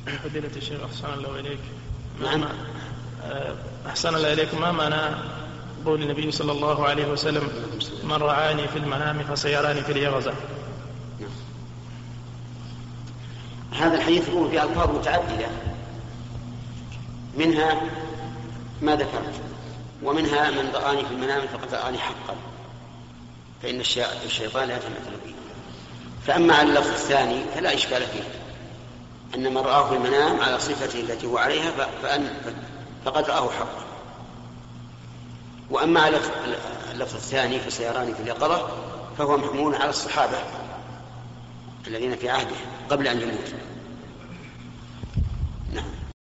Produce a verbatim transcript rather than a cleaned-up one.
فضيلة الشيخ أحسن الله إليك. نعم. أحسن الله إليكم. ما معنى قول النبي صلى الله عليه وسلم من رعاني في المنام فسيراني في اليقظة؟ هذا الحديث يقول في ألفاظ متعددة، منها ما ذكرت، ومنها من رآني في المنام فقد رآني حقا، فإن الشيطان لا يتمثل به. فأما على اللفظ الثاني فلا إشكال فيه، أن من رآه في المنام على صفته التي هو عليها فأن فقد رآه حقا. وأما على اللفظ الثاني فسيراني في اليقظة فهو محمول على الصحابة الذين في عهده قبل أن يموت.